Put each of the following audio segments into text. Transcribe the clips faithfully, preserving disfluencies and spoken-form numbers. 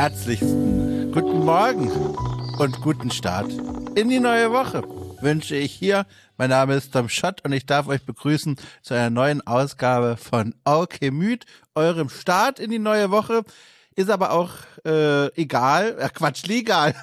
herzlichsten guten Morgen und guten Start in die neue Woche wünsche ich hier. Mein Name ist Tom Schott und ich darf euch begrüßen zu einer neuen Ausgabe von Okay Müd, eurem Start in die neue Woche. Ist aber auch äh, egal, äh, Quatsch, legal.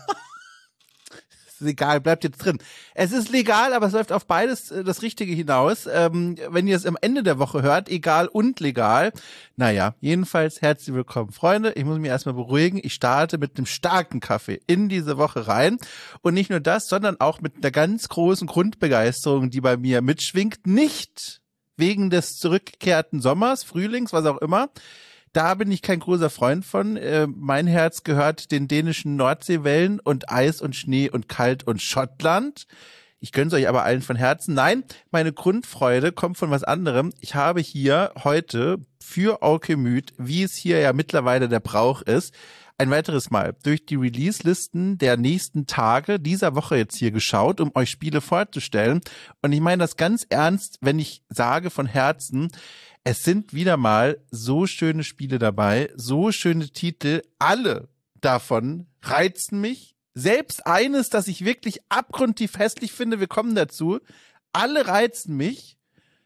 Ist egal, bleibt jetzt drin. Es ist legal, aber es läuft auf beides äh, das Richtige hinaus. Ähm, wenn ihr es am Ende der Woche hört, egal und legal. Naja, jedenfalls herzlich willkommen, Freunde. Ich muss mich erstmal beruhigen. Ich starte mit einem starken Kaffee in diese Woche rein. Und nicht nur das, sondern auch mit einer ganz großen Grundbegeisterung, die bei mir mitschwingt. Nicht wegen des zurückgekehrten Sommers, Frühlings, was auch immer. Da bin ich kein großer Freund von. Äh, mein Herz gehört den dänischen Nordseewellen und Eis und Schnee und Kalt und Schottland. Ich gönn's euch aber allen von Herzen. Nein, meine Grundfreude kommt von was anderem. Ich habe hier heute für Okay Müd, wie es hier ja mittlerweile der Brauch ist, ein weiteres Mal durch die Release-Listen der nächsten Tage dieser Woche jetzt hier geschaut, um euch Spiele vorzustellen. Und ich meine das ganz ernst, wenn ich sage von Herzen, es sind wieder mal so schöne Spiele dabei, so schöne Titel. Alle davon reizen mich. Selbst eines, das ich wirklich abgrundtief hässlich finde, wir kommen dazu. Alle reizen mich.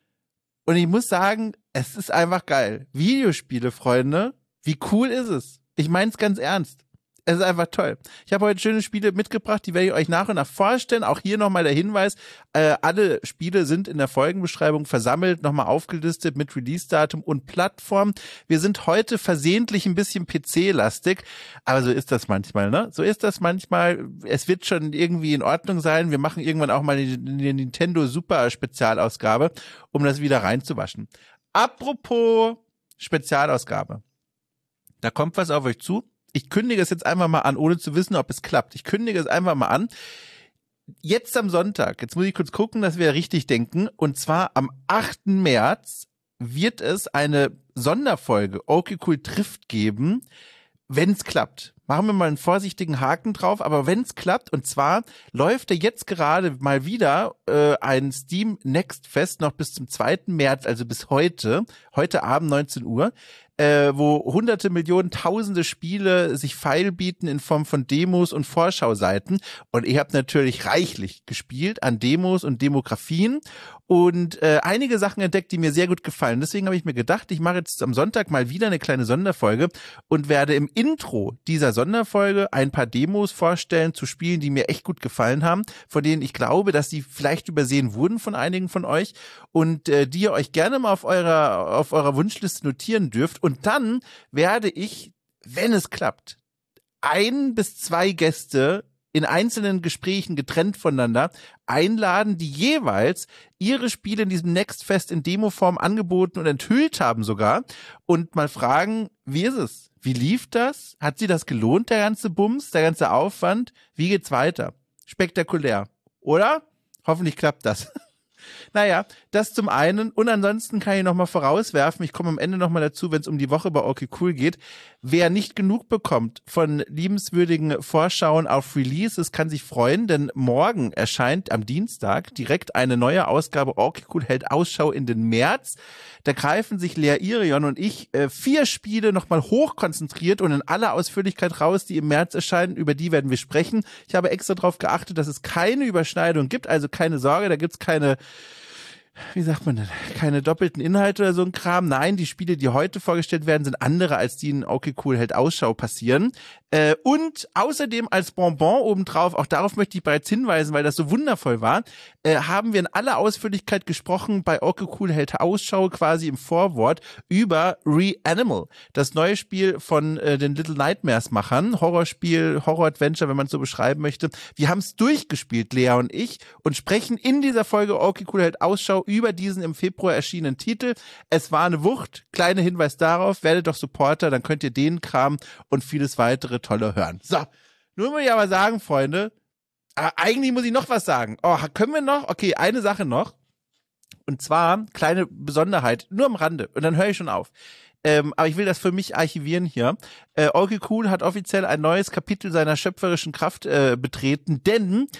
Und ich muss sagen, es ist einfach geil. Videospiele, Freunde, wie cool ist es? Ich meine es ganz ernst. Es ist einfach toll. Ich habe heute schöne Spiele mitgebracht, die werde ich euch nach und nach vorstellen. Auch hier nochmal der Hinweis, äh, alle Spiele sind in der Folgenbeschreibung versammelt, nochmal aufgelistet mit Release-Datum und Plattform. Wir sind heute versehentlich ein bisschen P C-lastig, aber so ist das manchmal, ne? So ist das manchmal. Es wird schon irgendwie in Ordnung sein. Wir machen irgendwann auch mal die, die Nintendo Super Spezialausgabe, um das wieder reinzuwaschen. Apropos Spezialausgabe. Da kommt was auf euch zu. Ich kündige es jetzt einfach mal an, ohne zu wissen, ob es klappt. Ich kündige es einfach mal an. Jetzt am Sonntag, jetzt muss ich kurz gucken, dass wir richtig denken, und zwar am achten März wird es eine Sonderfolge Okay Cool trifft geben, wenn es klappt. Machen wir mal einen vorsichtigen Haken drauf, aber wenn es klappt, und zwar läuft ja jetzt gerade mal wieder äh, ein Steam Next Fest noch bis zum zweiten März, also bis heute, heute Abend neunzehn Uhr, äh, wo hunderte Millionen, tausende Spiele sich feilbieten in Form von Demos und Vorschauseiten. Und ihr habt natürlich reichlich gespielt an Demos und Demografien und äh, einige Sachen entdeckt, die mir sehr gut gefallen. Deswegen habe ich mir gedacht, ich mache jetzt am Sonntag mal wieder eine kleine Sonderfolge und werde im Intro dieser Sonderfolge ein paar Demos vorstellen zu Spielen, die mir echt gut gefallen haben, von denen ich glaube, dass sie vielleicht übersehen wurden von einigen von euch und äh, die ihr euch gerne mal auf eurer auf eurer Wunschliste notieren dürft. Und dann werde ich, wenn es klappt, ein bis zwei Gäste in einzelnen Gesprächen getrennt voneinander einladen, die jeweils ihre Spiele in diesem Next Fest in Demoform angeboten und enthüllt haben sogar und mal fragen, wie ist es? Wie lief das? Hat sie das gelohnt, der ganze Bums, der ganze Aufwand? Wie geht's weiter? Spektakulär, oder? Hoffentlich klappt das. Naja, das zum einen. Und ansonsten kann ich nochmal vorauswerfen, ich komme am Ende nochmal dazu, wenn es um die Woche bei Okay Cool geht. Wer nicht genug bekommt von liebenswürdigen Vorschauen auf Releases, kann sich freuen, denn morgen erscheint am Dienstag direkt eine neue Ausgabe Okay Cool hält Ausschau in den März. Da greifen sich Lea Irion und ich äh, vier Spiele nochmal hochkonzentriert und in aller Ausführlichkeit raus, die im März erscheinen. Über die werden wir sprechen. Ich habe extra darauf geachtet, dass es keine Überschneidung gibt, also keine Sorge, da gibt's keine wie sagt man denn, keine doppelten Inhalte oder so ein Kram. Nein, die Spiele, die heute vorgestellt werden, sind andere, als die in Okay Cool hält Ausschau passieren. Äh, und außerdem als Bonbon obendrauf, auch darauf möchte ich bereits hinweisen, weil das so wundervoll war, äh, haben wir in aller Ausführlichkeit gesprochen bei Okay Cool hält Ausschau quasi im Vorwort über Reanimal, das neue Spiel von äh, den Little Nightmares-Machern, Horrorspiel, Horror-Adventure, wenn man es so beschreiben möchte. Wir haben es durchgespielt, Lea und ich, und sprechen in dieser Folge Okay Cool hält Ausschau über diesen im Februar erschienenen Titel. Es war eine Wucht. Kleiner Hinweis darauf, werdet doch Supporter, dann könnt ihr den Kram und vieles weitere tolle hören. So, nun muss ich aber sagen, Freunde, äh, eigentlich muss ich noch was sagen. Oh, können wir noch? Okay, eine Sache noch. Und zwar, kleine Besonderheit, nur am Rande. Und dann höre ich schon auf. Ähm, aber ich will das für mich archivieren hier. Äh, Okay Cool hat offiziell ein neues Kapitel seiner schöpferischen Kraft äh, betreten, denn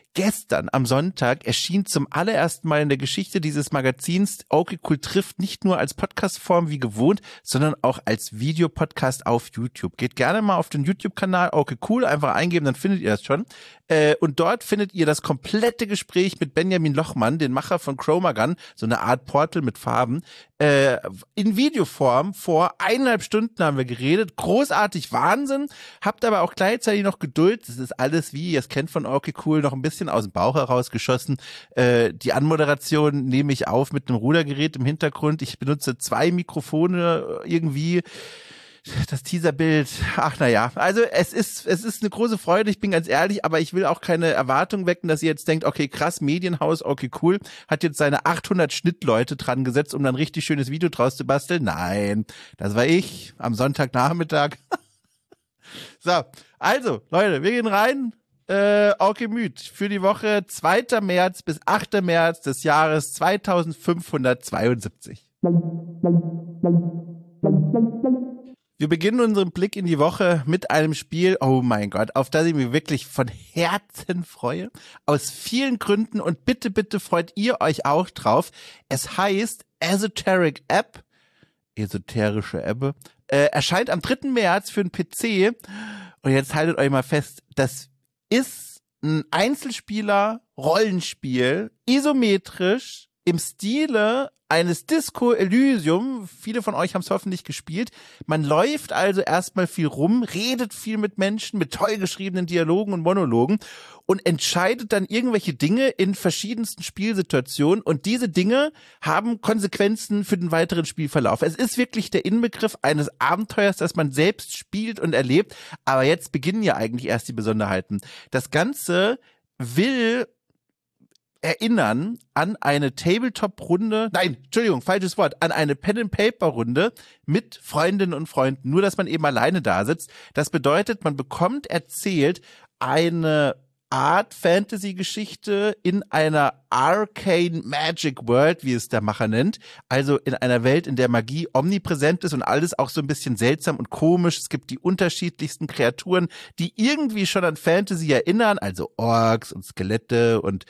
Gestern am Sonntag erschien zum allerersten Mal in der Geschichte dieses Magazins Okay Cool trifft nicht nur als Podcastform wie gewohnt, sondern auch als Videopodcast auf YouTube. Geht gerne mal auf den YouTube-Kanal Okay Cool, einfach eingeben, dann findet ihr das schon. Äh, und dort findet ihr das komplette Gespräch mit Benjamin Lochmann, den Macher von Chromagun, so eine Art Portal mit Farben, äh, in Videoform. Vor eineinhalb Stunden haben wir geredet. Großartig, Wahnsinn. Habt aber auch gleichzeitig noch Geduld. Das ist alles, wie ihr es kennt von Okay Cool, noch ein bisschen aus dem Bauch herausgeschossen. Äh, die Anmoderation nehme ich auf mit einem Rudergerät im Hintergrund. Ich benutze zwei Mikrofone irgendwie. Das Teaserbild, ach naja, also es ist es ist eine große Freude, ich bin ganz ehrlich, aber ich will auch keine Erwartung wecken, dass ihr jetzt denkt, okay, krass, Medienhaus, okay, cool, hat jetzt seine achthundert Schnittleute dran gesetzt, um dann ein richtig schönes Video draus zu basteln. Nein, das war ich am Sonntagnachmittag. So, also, Leute, wir gehen rein. Äh, okay, Müd für die Woche zweiter März bis achter März des Jahres zweitausendfünfhundertzweiundsiebzig. Wir beginnen unseren Blick in die Woche mit einem Spiel, oh mein Gott, auf das ich mich wirklich von Herzen freue. Aus vielen Gründen und bitte, bitte freut ihr euch auch drauf. Es heißt Esoteric App, esoterische App, äh, erscheint am dritten März für den P C. Und jetzt haltet euch mal fest, das ist ein Einzelspieler-Rollenspiel, isometrisch, im Stile eines Disco Elysium. Viele von euch haben es hoffentlich gespielt. Man läuft also erstmal viel rum, redet viel mit Menschen, mit toll geschriebenen Dialogen und Monologen und entscheidet dann irgendwelche Dinge in verschiedensten Spielsituationen. Und diese Dinge haben Konsequenzen für den weiteren Spielverlauf. Es ist wirklich der Inbegriff eines Abenteuers, das man selbst spielt und erlebt. Aber jetzt beginnen ja eigentlich erst die Besonderheiten. Das Ganze will erinnern an eine Tabletop-Runde, nein, Entschuldigung, falsches Wort, an eine Pen-and-Paper-Runde mit Freundinnen und Freunden, nur dass man eben alleine da sitzt. Das bedeutet, man bekommt erzählt eine Art Fantasy-Geschichte in einer Arcane Magic World, wie es der Macher nennt, also in einer Welt, in der Magie omnipräsent ist und alles auch so ein bisschen seltsam und komisch. Es gibt die unterschiedlichsten Kreaturen, die irgendwie schon an Fantasy erinnern, also Orks und Skelette und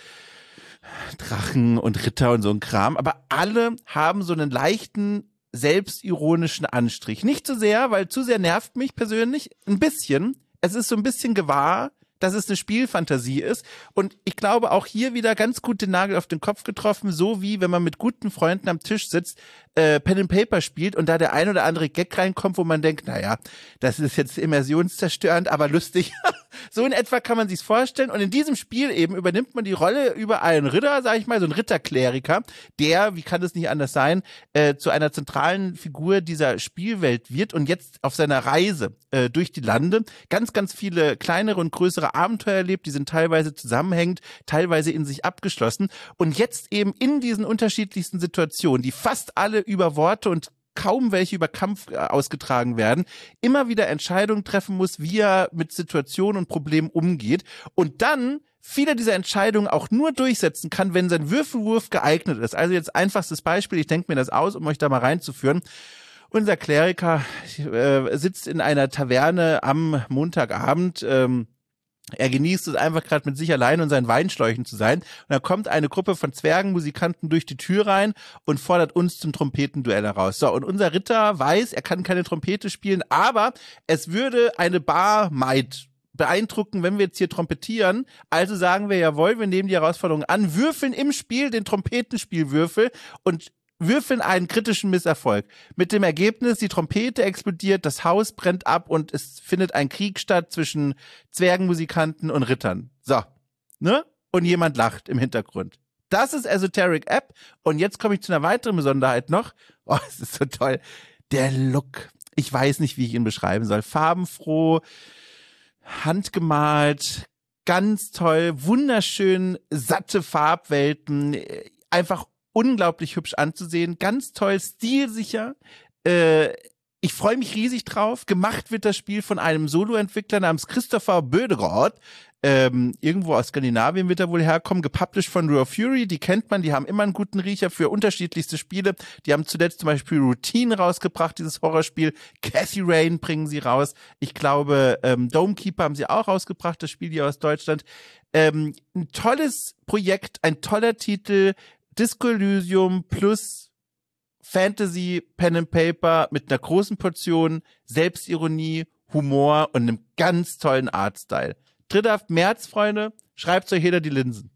Drachen und Ritter und so ein Kram, aber alle haben so einen leichten, selbstironischen Anstrich. Nicht zu sehr, weil zu sehr nervt mich persönlich, ein bisschen. Es ist so ein bisschen gewahr, dass es eine Spielfantasie ist und ich glaube auch hier wieder ganz gut den Nagel auf den Kopf getroffen, so wie wenn man mit guten Freunden am Tisch sitzt, äh, Pen and Paper spielt und da der ein oder andere Gag reinkommt, wo man denkt, naja, das ist jetzt immersionszerstörend, aber lustig. So in etwa kann man sich's vorstellen und in diesem Spiel eben übernimmt man die Rolle über einen Ritter, sag ich mal, so ein Ritterkleriker, der, wie kann es nicht anders sein, äh, zu einer zentralen Figur dieser Spielwelt wird und jetzt auf seiner Reise äh, durch die Lande ganz, ganz viele kleinere und größere Abenteuer erlebt, die sind teilweise zusammenhängend, teilweise in sich abgeschlossen und jetzt eben in diesen unterschiedlichsten Situationen, die fast alle über Worte und kaum welche über Kampf äh, ausgetragen werden, immer wieder Entscheidungen treffen muss, wie er mit Situationen und Problemen umgeht und dann viele dieser Entscheidungen auch nur durchsetzen kann, wenn sein Würfelwurf geeignet ist. Also jetzt einfachstes Beispiel, ich denke mir das aus, um euch da mal reinzuführen. Unser Kleriker äh, sitzt in einer Taverne am Montagabend, ähm, er genießt es einfach gerade mit sich allein und seinen Weinschläuchen zu sein. Und da kommt eine Gruppe von Zwergenmusikanten durch die Tür rein und fordert uns zum Trompetenduell heraus. So, und unser Ritter weiß, er kann keine Trompete spielen, aber es würde eine Barmaid beeindrucken, wenn wir jetzt hier trompetieren. Also sagen wir, jawohl, wir nehmen die Herausforderung an, würfeln im Spiel den Trompetenspielwürfel und würfeln einen kritischen Misserfolg. Mit dem Ergebnis, die Trompete explodiert, das Haus brennt ab und es findet ein Krieg statt zwischen Zwergenmusikanten und Rittern. So, ne? Und jemand lacht im Hintergrund. Das ist Esoteric App. Und jetzt komme ich zu einer weiteren Besonderheit noch. Oh, es ist so toll. Der Look. Ich weiß nicht, wie ich ihn beschreiben soll. Farbenfroh, handgemalt, ganz toll, wunderschön, satte Farbwelten, einfach unglaublich hübsch anzusehen, ganz toll, stilsicher. Äh, ich freue mich riesig drauf. Gemacht wird das Spiel von einem Solo-Entwickler namens Christopher Böderoth. Ähm, irgendwo aus Skandinavien wird er wohl herkommen, gepublished von Raw Fury, die kennt man, die haben immer einen guten Riecher für unterschiedlichste Spiele. Die haben zuletzt zum Beispiel Routine rausgebracht, dieses Horrorspiel. Cathy Rain bringen sie raus. Ich glaube, ähm, Domekeeper haben sie auch rausgebracht, das Spiel hier aus Deutschland. Ähm, ein tolles Projekt, ein toller Titel, Disco Elysium plus Fantasy, Pen and Paper mit einer großen Portion Selbstironie, Humor und einem ganz tollen Artstyle. dritter März, Freunde, schreibt euch jeder die Linsen.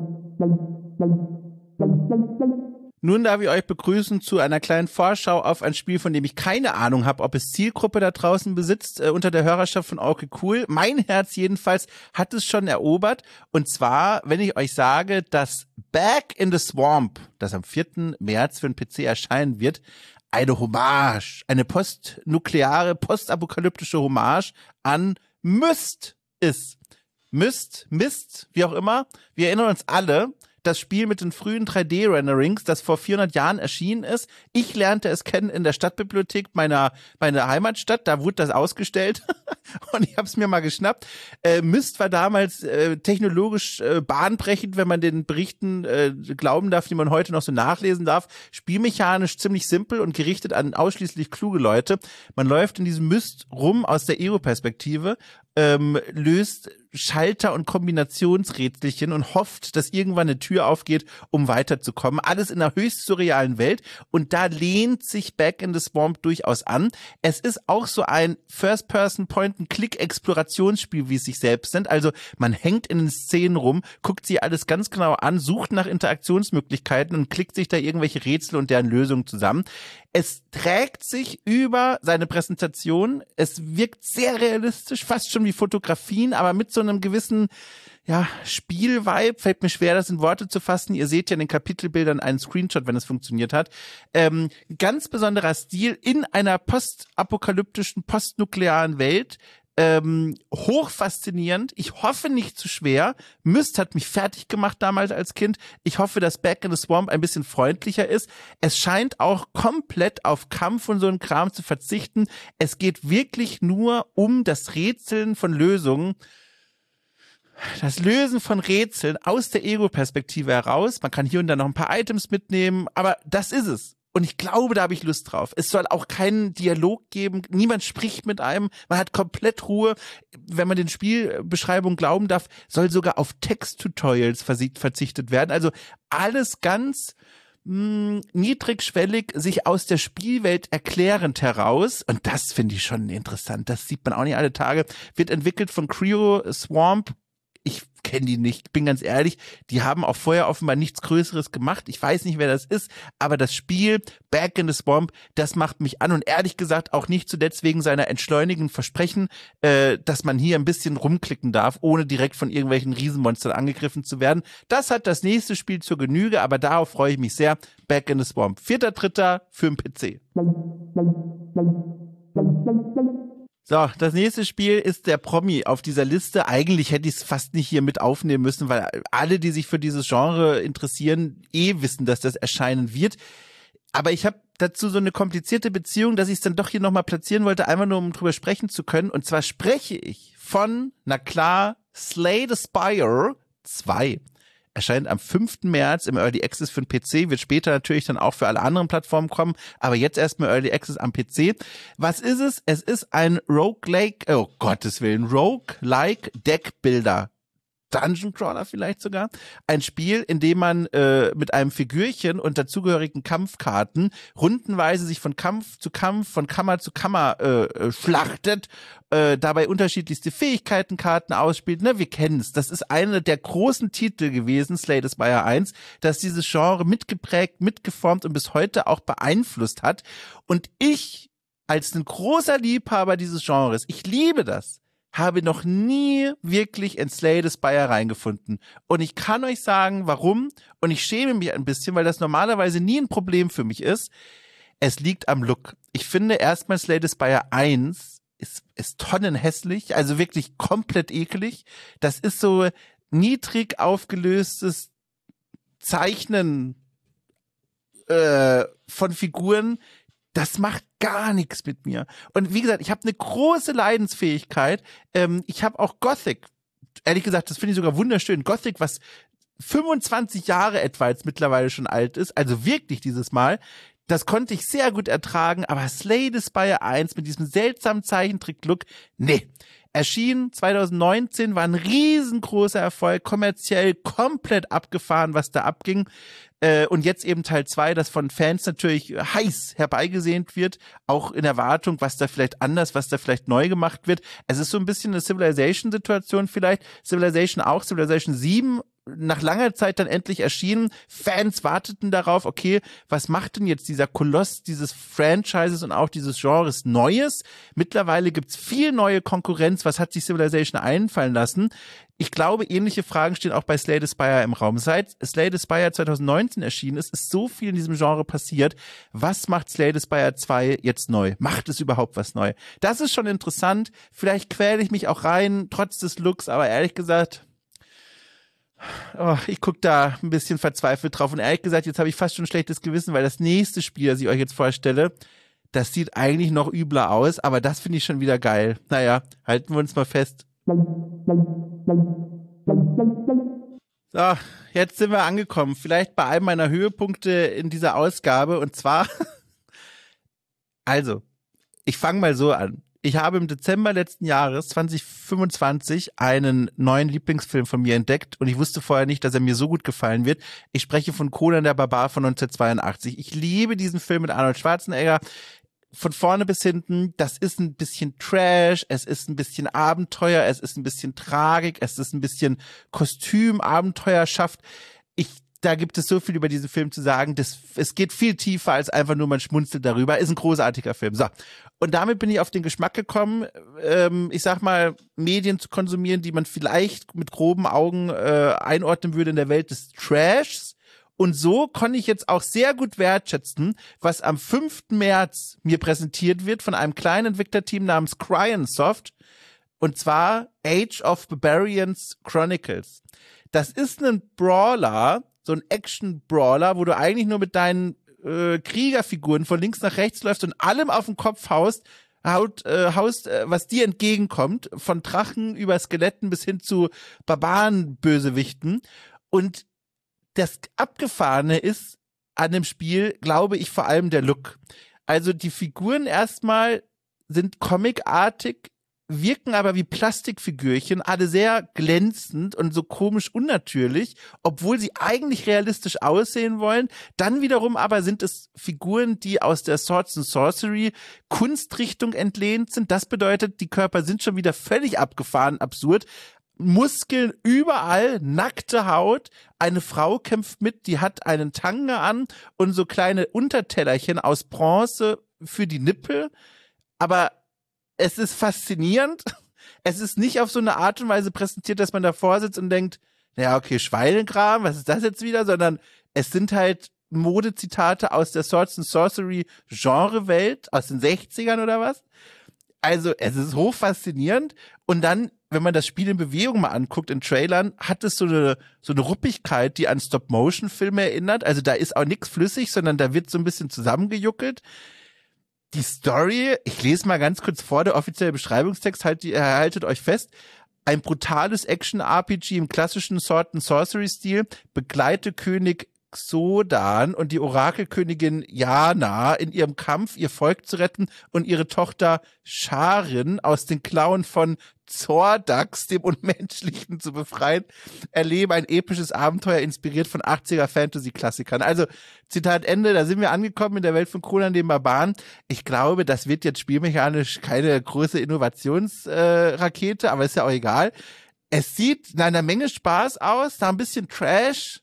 Nun darf ich euch begrüßen zu einer kleinen Vorschau auf ein Spiel, von dem ich keine Ahnung habe, ob es Zielgruppe da draußen besitzt, äh, unter der Hörerschaft von Okay Cool. Mein Herz jedenfalls hat es schon erobert. Und zwar, wenn ich euch sage, dass Back in the Swamp, das am vierten März für den P C erscheinen wird, eine Hommage, eine postnukleare, postapokalyptische Hommage an Myst ist. Myst, Mist, wie auch immer. Wir erinnern uns alle, das Spiel mit den frühen drei D-Renderings, das vor vierhundert Jahren erschienen ist. Ich lernte es kennen in der Stadtbibliothek meiner meiner Heimatstadt. Da wurde das ausgestellt und ich habe es mir mal geschnappt. Äh, Myst war damals äh, technologisch äh, bahnbrechend, wenn man den Berichten äh, glauben darf, die man heute noch so nachlesen darf. Spielmechanisch ziemlich simpel und gerichtet an ausschließlich kluge Leute. Man läuft in diesem Myst rum aus der Ego-Perspektive, ähm, löst Schalter- und Kombinationsrätselchen und hofft, dass irgendwann eine Tür aufgeht, um weiterzukommen. Alles in einer höchst surrealen Welt. Und da lehnt sich Back in the Swamp durchaus an. Es ist auch so ein First-Person-Point-and-Click-Explorationsspiel, wie es sich selbst nennt. Also man hängt in den Szenen rum, guckt sie alles ganz genau an, sucht nach Interaktionsmöglichkeiten und klickt sich da irgendwelche Rätsel und deren Lösungen zusammen. Es trägt sich über seine Präsentation. Es wirkt sehr realistisch, fast schon wie Fotografien, aber mit so einem gewissen, ja, Spielvibe. Fällt mir schwer, das in Worte zu fassen. Ihr seht ja in den Kapitelbildern einen Screenshot, wenn es funktioniert hat. Ähm, ganz besonderer Stil in einer postapokalyptischen, postnuklearen Welt. Ähm, hoch faszinierend. Ich hoffe nicht zu schwer. Myst hat mich fertig gemacht damals als Kind. Ich hoffe, dass Back in the Swamp ein bisschen freundlicher ist. Es scheint auch komplett auf Kampf und so einen Kram zu verzichten. Es geht wirklich nur um das Rätseln von Lösungen. Das Lösen von Rätseln aus der Ego-Perspektive heraus. Man kann hier und da noch ein paar Items mitnehmen, aber das ist es. Und ich glaube, da habe ich Lust drauf. Es soll auch keinen Dialog geben. Niemand spricht mit einem. Man hat komplett Ruhe. Wenn man den Spielbeschreibungen glauben darf, soll sogar auf Text-Tutorials verzichtet werden. Also alles ganz mh, niedrigschwellig, sich aus der Spielwelt erklärend heraus. Und das finde ich schon interessant. Das sieht man auch nicht alle Tage. Wird entwickelt von Creo Swamp. Ich kenne die nicht, bin ganz ehrlich, die haben auch vorher offenbar nichts Größeres gemacht. Ich weiß nicht, wer das ist, aber das Spiel Back in the Swamp, das macht mich an und ehrlich gesagt auch nicht zuletzt wegen seiner entschleunigenden Versprechen, äh, dass man hier ein bisschen rumklicken darf, ohne direkt von irgendwelchen Riesenmonstern angegriffen zu werden. Das hat das nächste Spiel zur Genüge, aber darauf freue ich mich sehr. Back in the Swamp. vierter dritter für den P C. So, das nächste Spiel ist der Promi auf dieser Liste. Eigentlich hätte ich es fast nicht hier mit aufnehmen müssen, weil alle, die sich für dieses Genre interessieren, eh wissen, dass das erscheinen wird. Aber ich habe dazu so eine komplizierte Beziehung, dass ich es dann doch hier nochmal platzieren wollte, einfach nur um drüber sprechen zu können. Und zwar spreche ich von, na klar, Slay the Spire zwei. Erscheint am fünften März im Early Access für den P C, wird später natürlich dann auch für alle anderen Plattformen kommen, aber jetzt erstmal Early Access am P C. Was ist es? Es ist ein Roguelike, oh Gottes Willen, Roguelike Deckbuilder. Dungeon Crawler vielleicht sogar. Ein Spiel, in dem man äh, mit einem Figürchen und dazugehörigen Kampfkarten rundenweise sich von Kampf zu Kampf, von Kammer zu Kammer äh, schlachtet, äh, dabei unterschiedlichste Fähigkeitenkarten ausspielt. Ne, wir kennen es. Das ist einer der großen Titel gewesen, Slay the Spire eins, das dieses Genre mitgeprägt, mitgeformt und bis heute auch beeinflusst hat. Und ich, als ein großer Liebhaber dieses Genres, ich liebe das, habe noch nie wirklich in Slay the Spire reingefunden. Und ich kann euch sagen, warum. Und ich schäme mich ein bisschen, weil das normalerweise nie ein Problem für mich ist. Es liegt am Look. Ich finde erstmal Slay the Spire eins ist, ist tonnenhässlich, also wirklich komplett eklig. Das ist so niedrig aufgelöstes Zeichnen äh, von Figuren. Das macht gar nichts mit mir. Und wie gesagt, ich habe eine große Leidensfähigkeit. Ähm, ich habe auch Gothic ehrlich gesagt, das finde ich sogar wunderschön. Gothic, was fünfundzwanzig Jahre etwa jetzt mittlerweile schon alt ist, also wirklich dieses Mal, das konnte ich sehr gut ertragen, aber Slay the Spire eins mit diesem seltsamen Zeichentrick-Look, nee. Erschien zwanzig neunzehn, war ein riesengroßer Erfolg, kommerziell komplett abgefahren, was da abging. Äh, und jetzt eben Teil zwei, das von Fans natürlich heiß herbeigesehnt wird, auch in Erwartung, was da vielleicht anders, was da vielleicht neu gemacht wird. Es ist so ein bisschen eine Civilization-Situation vielleicht. Civilization auch, Civilization sieben, nach langer Zeit dann endlich erschienen. Fans warteten darauf, okay, was macht denn jetzt dieser Koloss dieses Franchises und auch dieses Genres Neues? Mittlerweile gibt's viel neue Konkurrenz. Was hat sich Civilization einfallen lassen? Ich glaube, ähnliche Fragen stehen auch bei Slay the Spire im Raum. Seit Slay the Spire zwanzig neunzehn erschienen ist, ist so viel in diesem Genre passiert. Was macht Slay the Spire zwei jetzt neu? Macht es überhaupt was neu? Das ist schon interessant. Vielleicht quäle ich mich auch rein, trotz des Looks, aber ehrlich gesagt, oh, ich gucke da ein bisschen verzweifelt drauf. Und ehrlich gesagt, jetzt habe ich fast schon ein schlechtes Gewissen, weil das nächste Spiel, das ich euch jetzt vorstelle, das sieht eigentlich noch übler aus, aber das finde ich schon wieder geil. Naja, halten wir uns mal fest. So, jetzt sind wir angekommen. Vielleicht bei einem meiner Höhepunkte in dieser Ausgabe. Und zwar, also, ich fange mal so an. Ich habe im Dezember letzten Jahres, zwanzig fünfundzwanzig, einen neuen Lieblingsfilm von mir entdeckt und ich wusste vorher nicht, dass er mir so gut gefallen wird. Ich spreche von Conan der Barbar von neunzehnhundertzweiundachtzig. Ich liebe diesen Film mit Arnold Schwarzenegger. Von vorne bis hinten, das ist ein bisschen Trash, es ist ein bisschen Abenteuer, es ist ein bisschen Tragik, es ist ein bisschen Kostüm, Abenteuerschaft. Ich, da gibt es so viel über diesen Film zu sagen, das, es geht viel tiefer als einfach nur man schmunzelt darüber, ist ein großartiger Film. So. Und damit bin ich auf den Geschmack gekommen, ähm, ich sag mal, Medien zu konsumieren, die man vielleicht mit groben Augen äh, einordnen würde in der Welt des Trashs. Und so konnte ich jetzt auch sehr gut wertschätzen, was am fünften März mir präsentiert wird von einem kleinen Entwicklerteam namens Crionsoft, und zwar Age of Barbarians Chronicles. Das ist ein Brawler, so ein Action-Brawler, wo du eigentlich nur mit deinen äh, Kriegerfiguren von links nach rechts läufst und allem auf den Kopf haust, haut, äh, haust, äh, was dir entgegenkommt, von Drachen über Skeletten bis hin zu Barbaren-Bösewichten. Und das Abgefahrene ist an dem Spiel, glaube ich, vor allem der Look. Also die Figuren erstmal sind comicartig, wirken aber wie Plastikfigürchen, alle sehr glänzend und so komisch unnatürlich, obwohl sie eigentlich realistisch aussehen wollen. Dann wiederum aber sind es Figuren, die aus der Swords and Sorcery Kunstrichtung entlehnt sind. Das bedeutet, die Körper sind schon wieder völlig abgefahren, absurd. Muskeln überall, nackte Haut, eine Frau kämpft mit, die hat einen Tanga an und so kleine Untertellerchen aus Bronze für die Nippel, aber es ist faszinierend, es ist nicht auf so eine Art und Weise präsentiert, dass man davor sitzt und denkt, naja, okay, Schweinekram, was ist das jetzt wieder, sondern es sind halt Modezitate aus der Swords and Sorcery Genrewelt, aus den sechzigern oder was. Also es ist hoch faszinierend und dann, wenn man das Spiel in Bewegung mal anguckt, in Trailern, hat es so eine so eine Ruppigkeit, die an Stop-Motion-Filme erinnert. Also da ist auch nichts flüssig, sondern da wird so ein bisschen zusammengejuckelt. Die Story, ich lese mal ganz kurz vor, der offizielle Beschreibungstext, halt, äh, haltet euch fest. Ein brutales Action-R P G im klassischen Sword and Sorcery-Stil, begleite König Xodan und die Orakelkönigin Yana in ihrem Kampf, ihr Volk zu retten und ihre Tochter Sharin aus den Klauen von Zordax, dem Unmenschlichen, zu befreien. Erlebe ein episches Abenteuer, inspiriert von achtziger Fantasy-Klassikern. Also, Zitat Ende, da sind wir angekommen in der Welt von Conan dem Barbaren. Ich glaube, das wird jetzt spielmechanisch keine große Innovationsrakete, äh, aber ist ja auch egal. Es sieht nach einer Menge Spaß aus, da ein bisschen Trash.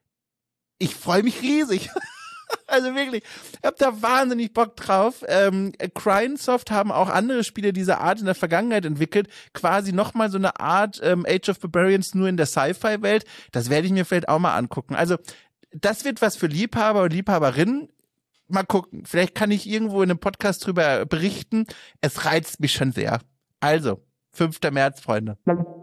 Ich freue mich riesig. Also wirklich, ich habe da wahnsinnig Bock drauf. Ähm, Crionsoft haben auch andere Spiele dieser Art in der Vergangenheit entwickelt. Quasi nochmal so eine Art ähm, Age of Barbarians nur in der Sci-Fi-Welt. Das werde ich mir vielleicht auch mal angucken. Also das wird was für Liebhaber und Liebhaberinnen. Mal gucken. Vielleicht kann ich irgendwo in einem Podcast drüber berichten. Es reizt mich schon sehr. Also, fünfter März, Freunde.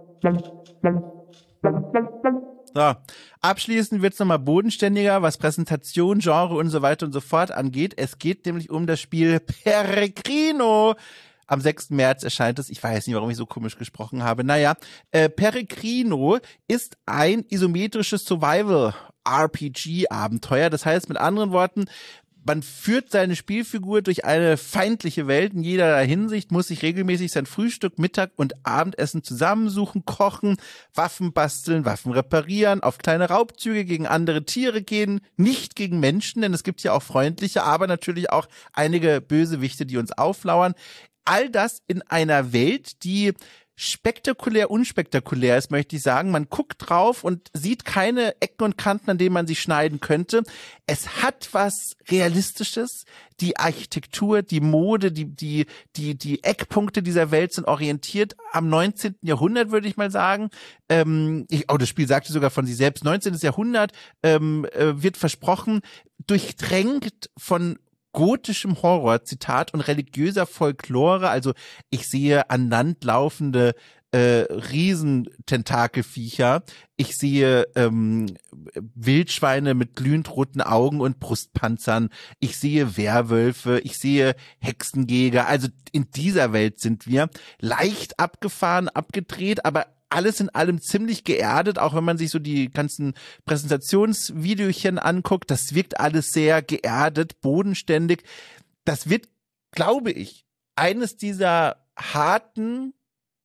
So, abschließend wird's nochmal bodenständiger, was Präsentation, Genre und so weiter und so fort angeht. Es geht nämlich um das Spiel Peregrino. Am sechsten März erscheint es. Ich weiß nicht, warum ich so komisch gesprochen habe. Naja, äh, Peregrino ist ein isometrisches Survival-R P G-Abenteuer. Das heißt mit anderen Worten, man führt seine Spielfigur durch eine feindliche Welt in jeder Hinsicht, muss sich regelmäßig sein Frühstück, Mittag und Abendessen zusammensuchen, kochen, Waffen basteln, Waffen reparieren, auf kleine Raubzüge gegen andere Tiere gehen, nicht gegen Menschen, denn es gibt ja auch freundliche, aber natürlich auch einige Bösewichte, die uns auflauern. All das in einer Welt, die spektakulär unspektakulär ist, möchte ich sagen. Man guckt drauf und sieht keine Ecken und Kanten, an denen man sie schneiden könnte. Es hat was Realistisches. Die Architektur, die Mode, die, die, die, die Eckpunkte dieser Welt sind orientiert am neunzehnten Jahrhundert, würde ich mal sagen. Ähm, ich, oh, das Spiel sagte sogar von sich selbst. neunzehnten Jahrhundert ähm, äh, wird versprochen, durchdrängt von gotischem Horror, Zitat, und religiöser Folklore. Also ich sehe an Land laufende äh, Riesententakelviecher. Ich sehe ähm, Wildschweine mit glühend roten Augen und Brustpanzern. Ich sehe Werwölfe. Ich sehe Hexenjäger. Also in dieser Welt sind wir. Leicht abgefahren, abgedreht, aber alles in allem ziemlich geerdet, auch wenn man sich so die ganzen Präsentationsvideochen anguckt. Das wirkt alles sehr geerdet, bodenständig. Das wird, glaube ich, eines dieser harten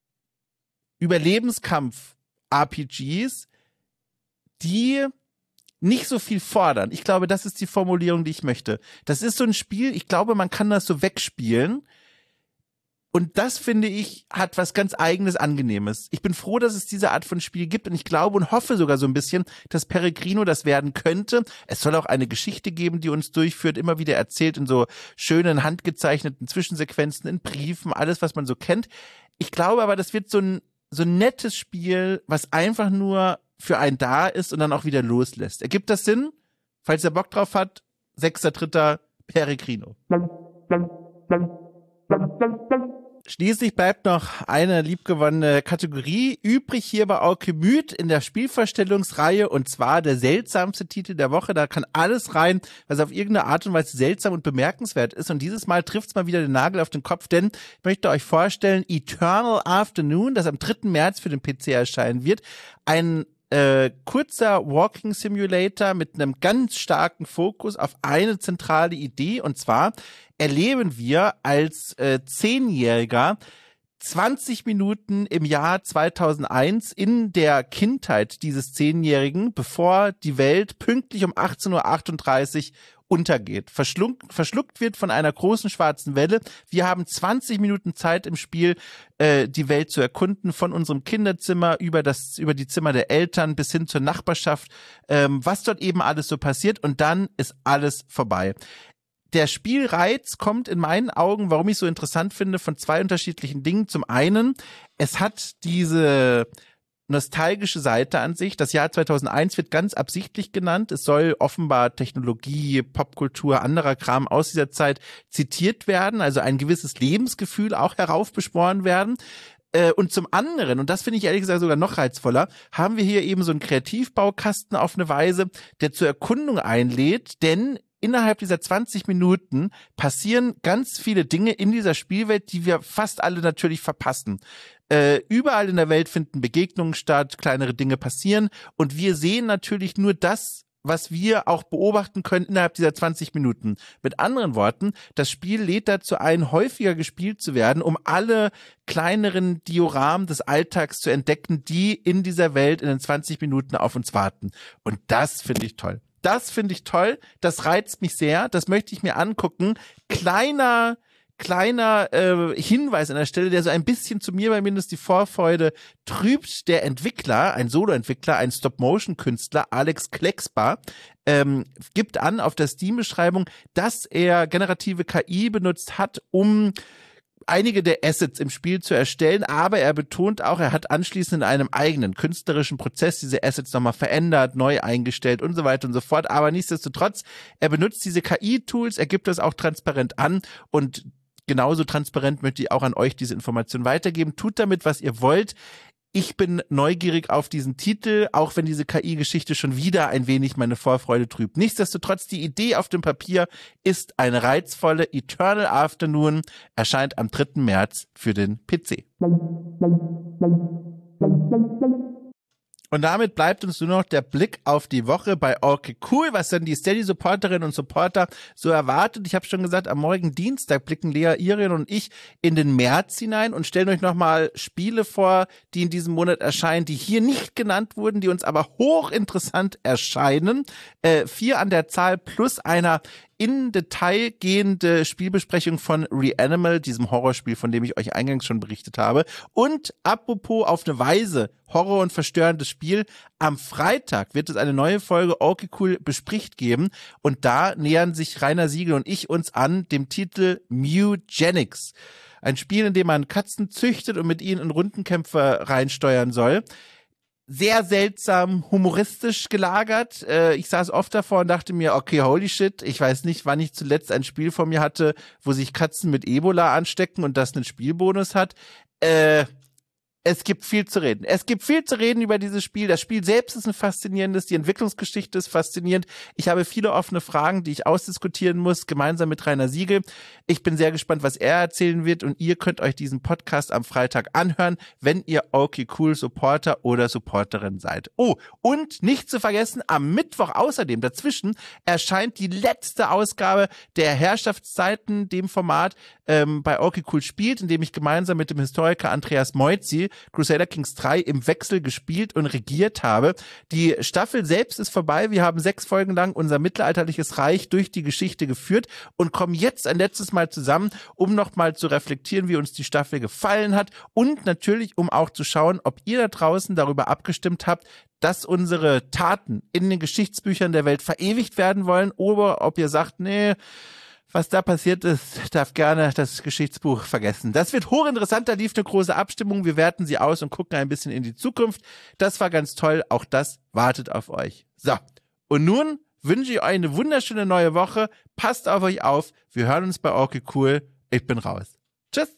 Überlebenskampf-R P Gs, die nicht so viel fordern. Ich glaube, das ist die Formulierung, die ich möchte. Das ist so ein Spiel, ich glaube, man kann das so wegspielen. Und das, finde ich, hat was ganz Eigenes, Angenehmes. Ich bin froh, dass es diese Art von Spiel gibt und ich glaube und hoffe sogar so ein bisschen, dass Peregrino das werden könnte. Es soll auch eine Geschichte geben, die uns durchführt, immer wieder erzählt in so schönen, handgezeichneten Zwischensequenzen, in Briefen, alles, was man so kennt. Ich glaube aber, das wird so ein, so ein nettes Spiel, was einfach nur für einen da ist und dann auch wieder loslässt. Ergibt das Sinn? Falls ihr Bock drauf hat, sechster dritter Peregrino. Schließlich bleibt noch eine liebgewonnene Kategorie übrig hier bei Alkemüt in der Spielvorstellungsreihe, und zwar der seltsamste Titel der Woche. Da kann alles rein, was auf irgendeine Art und Weise seltsam und bemerkenswert ist. Und dieses Mal trifft's mal wieder den Nagel auf den Kopf, denn ich möchte euch vorstellen Eternal Afternoon, das am dritten März für den P C erscheinen wird. Ein Äh, kurzer Walking Simulator mit einem ganz starken Fokus auf eine zentrale Idee, und zwar erleben wir als äh, Zehnjähriger zwanzig Minuten im Jahr zweitausendeins in der Kindheit dieses Zehnjährigen, bevor die Welt pünktlich um achtzehn Uhr achtunddreißig untergeht, verschluckt, verschluckt wird von einer großen schwarzen Welle. Wir haben zwanzig Minuten Zeit im Spiel, äh, die Welt zu erkunden, von unserem Kinderzimmer über das, über die Zimmer der Eltern bis hin zur Nachbarschaft, ähm, was dort eben alles so passiert, und dann ist alles vorbei. Der Spielreiz kommt in meinen Augen, warum ich so interessant finde, von zwei unterschiedlichen Dingen. Zum einen, es hat diese nostalgische Seite an sich. Das Jahr zweitausendeins wird ganz absichtlich genannt. Es soll offenbar Technologie, Popkultur, anderer Kram aus dieser Zeit zitiert werden, also ein gewisses Lebensgefühl auch heraufbeschworen werden. Und zum anderen, und das finde ich ehrlich gesagt sogar noch reizvoller, haben wir hier eben so einen Kreativbaukasten auf eine Weise, der zur Erkundung einlädt, denn innerhalb dieser zwanzig Minuten passieren ganz viele Dinge in dieser Spielwelt, die wir fast alle natürlich verpassen. Äh, überall in der Welt finden Begegnungen statt, kleinere Dinge passieren, und wir sehen natürlich nur das, was wir auch beobachten können innerhalb dieser zwanzig Minuten. Mit anderen Worten, das Spiel lädt dazu ein, häufiger gespielt zu werden, um alle kleineren Dioramen des Alltags zu entdecken, die in dieser Welt in den zwanzig Minuten auf uns warten. Und das finde ich toll. Das finde ich toll, das reizt mich sehr, das möchte ich mir angucken. Kleiner Kleiner äh, Hinweis an der Stelle, der so ein bisschen zu mir zumindest die Vorfreude trübt: der Entwickler, ein Solo-Entwickler, ein Stop-Motion-Künstler, Alex Klecksbar, ähm, gibt an auf der Steam-Beschreibung, dass er generative K I benutzt hat, um einige der Assets im Spiel zu erstellen, aber er betont auch, er hat anschließend in einem eigenen künstlerischen Prozess diese Assets nochmal verändert, neu eingestellt und so weiter und so fort, aber nichtsdestotrotz, er benutzt diese K I-Tools, er gibt das auch transparent an, und genauso transparent möchte ich auch an euch diese Information weitergeben. Tut damit, was ihr wollt. Ich bin neugierig auf diesen Titel, auch wenn diese K I-Geschichte schon wieder ein wenig meine Vorfreude trübt. Nichtsdestotrotz, die Idee auf dem Papier ist eine reizvolle. Eternal Afternoon erscheint am dritten März für den P C. Und damit bleibt uns nur noch der Blick auf die Woche bei Okay Cool, was dann die Steady-Supporterinnen und Supporter so erwartet. Ich habe schon gesagt, am morgigen Dienstag blicken Lea, Irion und ich in den März hinein und stellen euch nochmal Spiele vor, die in diesem Monat erscheinen, die hier nicht genannt wurden, die uns aber hochinteressant erscheinen. Äh, vier an der Zahl plus einer in Detail gehende Spielbesprechung von Reanimal, diesem Horrorspiel, von dem ich euch eingangs schon berichtet habe. Und apropos auf eine Weise Horror und verstörendes Spiel, am Freitag wird es eine neue Folge Okay Cool bespricht geben und da nähern sich Rainer Siegel und ich uns an dem Titel Mewgenics. Ein Spiel, in dem man Katzen züchtet und mit ihnen in Rundenkämpfe reinsteuern soll. Sehr seltsam, humoristisch gelagert. Äh, ich saß oft davor und dachte mir, okay, holy shit, ich weiß nicht, wann ich zuletzt ein Spiel vor mir hatte, wo sich Katzen mit Ebola anstecken und das einen Spielbonus hat. Äh, Es gibt viel zu reden. Es gibt viel zu reden über dieses Spiel. Das Spiel selbst ist ein faszinierendes, die Entwicklungsgeschichte ist faszinierend. Ich habe viele offene Fragen, die ich ausdiskutieren muss, gemeinsam mit Rainer Siegel. Ich bin sehr gespannt, was er erzählen wird und ihr könnt euch diesen Podcast am Freitag anhören, wenn ihr Okay Cool Supporter oder Supporterin seid. Oh, und nicht zu vergessen, am Mittwoch außerdem dazwischen erscheint die letzte Ausgabe der Herrschaftszeiten, dem Format ähm, bei Okay Cool spielt, in dem ich gemeinsam mit dem Historiker Andreas Moizzi Crusader Kings drei im Wechsel gespielt und regiert habe. Die Staffel selbst ist vorbei. Wir haben sechs Folgen lang unser mittelalterliches Reich durch die Geschichte geführt und kommen jetzt ein letztes Mal zusammen, um nochmal zu reflektieren, wie uns die Staffel gefallen hat und natürlich, um auch zu schauen, ob ihr da draußen darüber abgestimmt habt, dass unsere Taten in den Geschichtsbüchern der Welt verewigt werden wollen oder ob ihr sagt, nee, was da passiert ist, darf gerne das Geschichtsbuch vergessen. Das wird hochinteressant, da lief eine große Abstimmung. Wir werten sie aus und gucken ein bisschen in die Zukunft. Das war ganz toll, auch das wartet auf euch. So, und nun wünsche ich euch eine wunderschöne neue Woche. Passt auf euch auf, wir hören uns bei Okay Cool. Ich bin raus. Tschüss.